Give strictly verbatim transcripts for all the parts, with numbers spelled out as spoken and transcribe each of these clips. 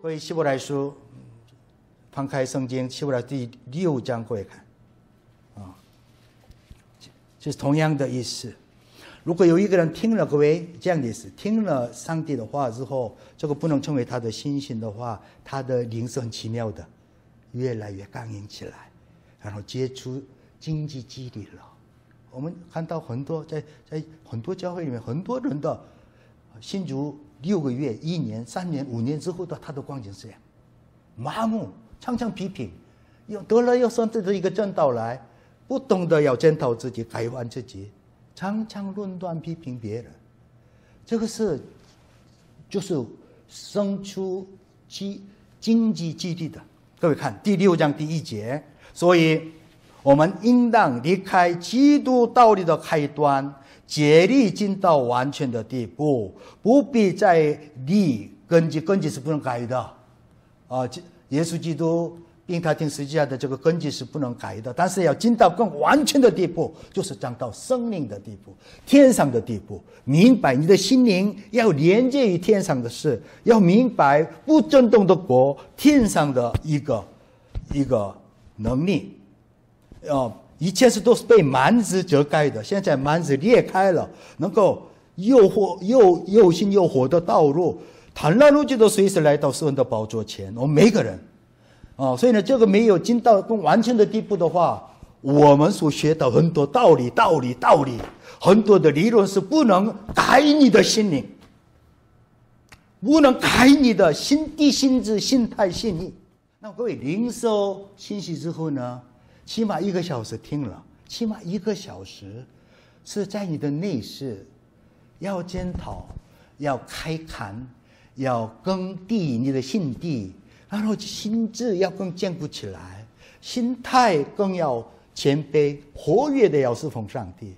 各位希伯来书，翻开圣经希伯来第六章，各位看，啊，就是同样的意思。如果有一个人听了，各位这样的意思，听了上帝的话之后，这个不能成为他的信心的话，他的灵是很奇妙的，越来越刚硬起来，然后接触经济激励了。我们看到很多在在很多教会里面，很多人的信主六个月、一年、三年、五年之后的他的光景是这样，麻木，常常批评，又得了又上帝的一个正道来，不懂得要检讨自己、改换自己，常常论断批评别人，这个是就是生出经经济激励的。各位看第六章第一节，所以我们应当离开基督道理的开端，竭力进到完全的地步，不必再立根基，根基是不能改的啊！耶稣基督并他听十字架的这个根基是不能改的，但是要进到更完全的地步，就是长到生命的地步，天上的地步。明白你的心灵要连接于天上的事，要明白不震动的国，天上的一个一个能力。哦，一切是都是被幔子遮盖的，现在幔子裂开了，能够诱惑又又信又活的道路，坦然无惧的随时来到神的宝座前。我们每个人哦，所以呢，这个没有进到更完全的地步的话，我们所学到很多道理、道理、道理，很多的理论是不能改你的心灵，不能改你的心地、心智、心态、心意。那各位领受信息之后呢，起码一个小时听了，起码一个小时是在你的内室要检讨，要开坎，要更替你的心地，然后心智要更坚固起来，心态更要谦卑，活跃的要侍奉上帝，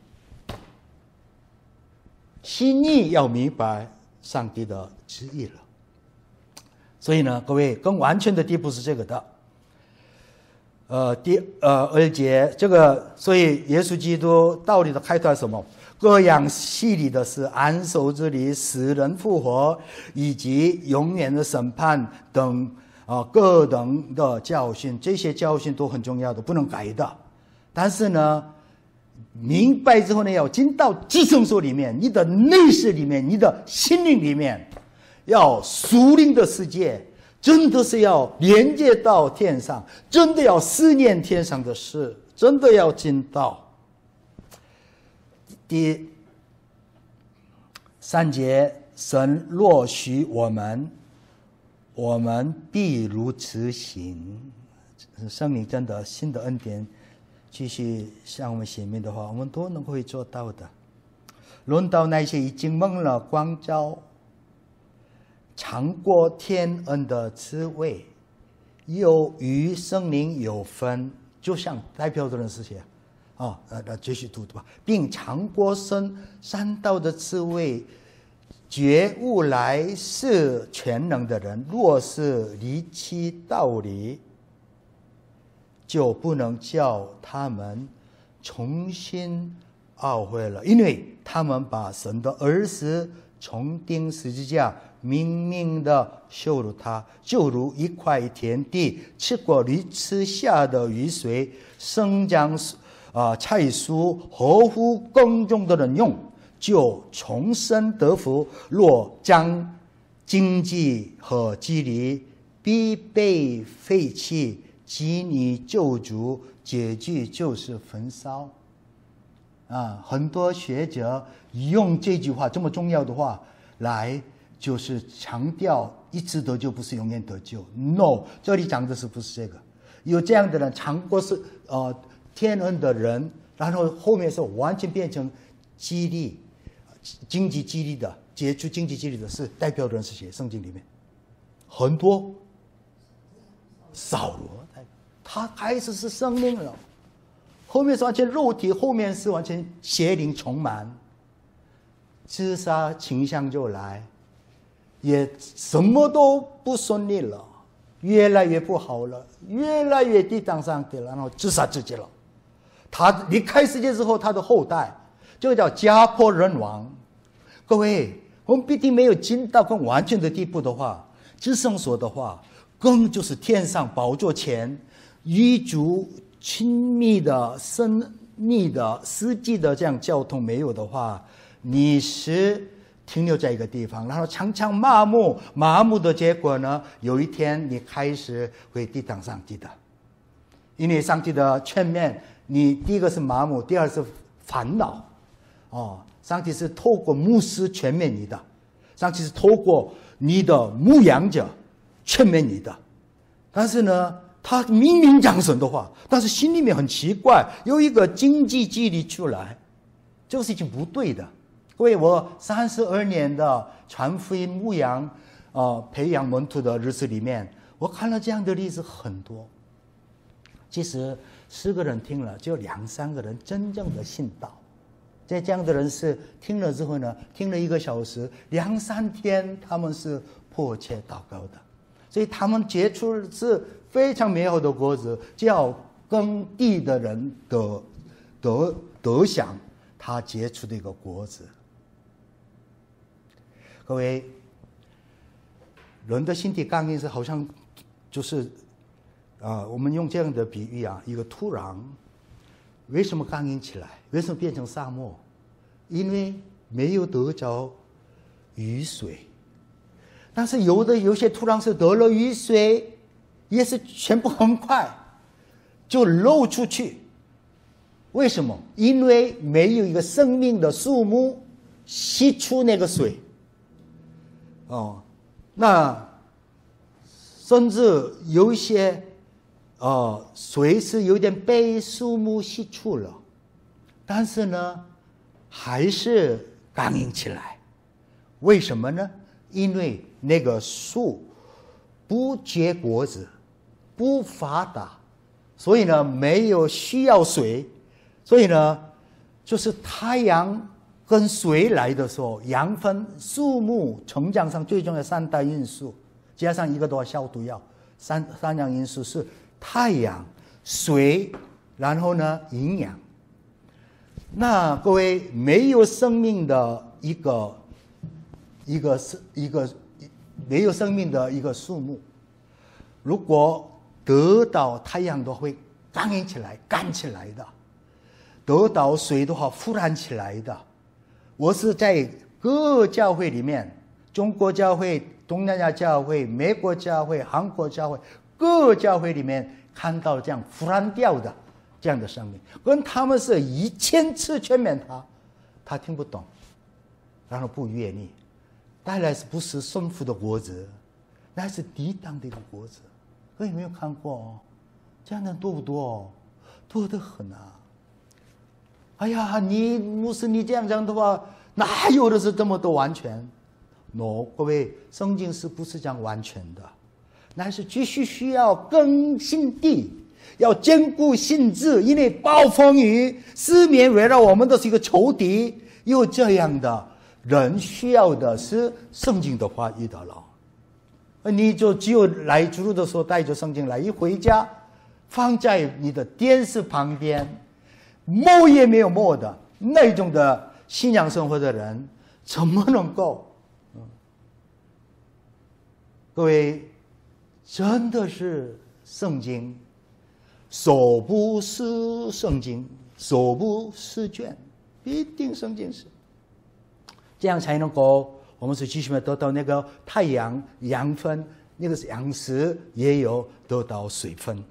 心意要明白上帝的旨意了。所以呢，各位更完全的地步是这个的。呃，第呃二节这个，所以耶稣基督道理的开端是什么？各样细理的事，安守之礼、死人复活，以及永远的审判等啊、呃、各等的教训，这些教训都很重要的，不能改的。但是呢，明白之后呢，要进到至圣所里面，你的内室里面，你的心灵里面，要属灵的世界。真的是要连接到天上，真的要思念天上的事，真的要进到。第三节，神若许我们，我们必如此行。圣灵真的新的恩典继续向我们显明的话，我们都能够会做到的。论到那些已经蒙了光照，尝过天恩的滋味，又与圣灵有分，就像代表的人是谁啊？啊，那继续读吧，并尝过神山道的滋味，觉悟来是全能的人，若是离弃道理，就不能叫他们重新懊悔了，因为他们把神的儿子重钉十字架，明明的羞辱他，就如一块田地吃过驴吃下的雨水，生长啊、呃、菜蔬合乎耕种的人用，就重生得福。若将经济和激励必被废弃，及你救主，结局就是焚烧。啊，很多学者用这句话这么重要的话来，就是强调一次得救不是永远得救。No， 这里讲的是不是这个？有这样的人尝过是呃天恩的人，然后后面是完全变成激励、经济激励的，接触经济激励的是代表的人是谁？圣经里面很多，扫罗，他开始是生命了。后面是完全肉体，后面是完全邪灵充满，自杀倾向就来，也什么都不顺利了，越来越不好了，越来越抵挡上帝了，然后自杀自己了。他离开世界之后，他的后代，这个叫家破人亡。各位，我们必定没有进到更完全的地步的话， 至圣所的话，更就是天上宝座前与主亲密的、深密的、实际的这样交通没有的话，你是停留在一个地方，然后常常麻木，麻木的结果呢，有一天你开始会抵挡上帝的，因为上帝的劝勉，你第一个是麻木，第二是烦恼。哦，上帝是透过牧师劝勉你的，上帝是透过你的牧养者劝勉你的，但是呢，他明明讲神的话，但是心里面很奇怪，有一个经济距离出来，这个事情不对的。各位，我三十二年的传福音牧养呃培养门徒的日子里面，我看了这样的例子很多。其实十个人听了，只有两三个人真正的信道。在这样的人是听了之后呢，听了一个小时，两三天他们是迫切祷告的，所以他们结出是非常美好的果子，叫耕地的人得得得享他结出的一个果子。各位，人的心地刚硬是好像就是啊、呃，我们用这样的比喻啊，一个土壤为什么刚硬起来？为什么变成沙漠？因为没有得着雨水。但是有的有些土壤是得了雨水，也是全部很快就漏出去。为什么？因为没有一个生命的树木吸出那个水。哦，那甚至有一些呃水是有点被树木吸出了，但是呢还是刚硬起来。为什么呢？因为那个树不结果子，不发达，所以呢没有需要水，所以呢就是太阳跟水来的时候，养分、树木成长上最重要的三大因素，加上一个多消毒药，三三样因素是太阳、水，然后呢营养。那各位，没有生命的一个一个是一个没有生命的一个树木，如果得到太阳的话会刚硬起来、干起来的；得到水的话，复燃起来的。我是在各教会里面，中国教会、东南亚教会、美国教会、韩国教会，各教会里面看到这样复燃掉的这样的生命，跟他们是一千次劝勉他，他听不懂，然后不愿意，带来是不是顺服的果子，那是抵挡的一个果子。各位有没有看过？这样的人多不多？多得很啊！哎呀，你牧师你这样讲的话，哪有的是这么多完全 ？no， 各位，圣经是不是讲完全的？那是继续需要更新的。要坚固心智，因为暴风雨、失眠围绕我们都是一个仇敌。有这样的人需要的是圣经的话语的了。你就只有来主日的时候带着圣经来，一回家放在你的电视旁边，摸也没有摸的那种的信仰生活的人，怎么能够？嗯、各位，真的是圣经。手不释圣经，手不释卷，必定圣经是这样才能够，我们是继续得到那个太阳养分，那个粮食也有得到水分。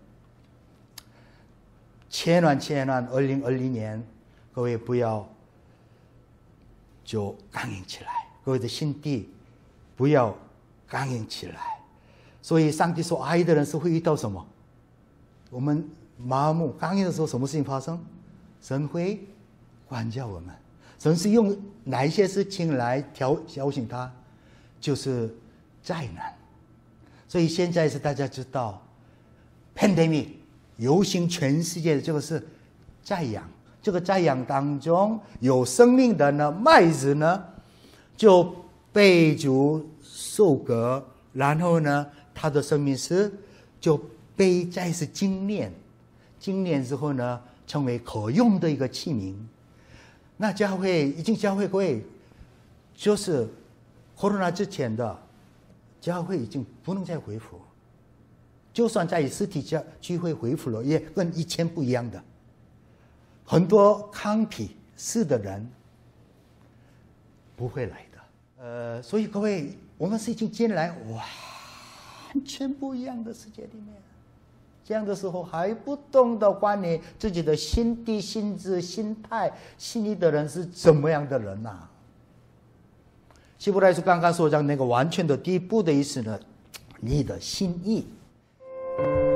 千万千万，二零二零年，各位不要就刚硬起来，各位的心地不要刚硬起来。所以上帝说，爱的人是会遇到什么？我们麻木刚硬的时候，什么事情发生？神会管教我们。神是用哪一些事情来调调醒他？就是灾难。所以现在是大家知道 pandemic 流行全世界的这个是灾殃。这个灾殃当中有生命的呢，麦子呢就被主收割，然后呢，他的生命是就被再次精炼，精炼之后呢，成为可用的一个器皿。那教会已经教会会，就是 Corona 之前的教会已经不能再恢复。就算在实体教聚会恢复了，也跟以前不一样的。很多抗批式的人不会来的。呃，所以各位，我们是已经进来完全不一样的世界里面。这样的时候还不懂得管理自己的心地、心智、心态、心理的人是怎么样的人呐、啊？希伯来书刚刚所讲那个完全的第一步的意思呢，你的心意。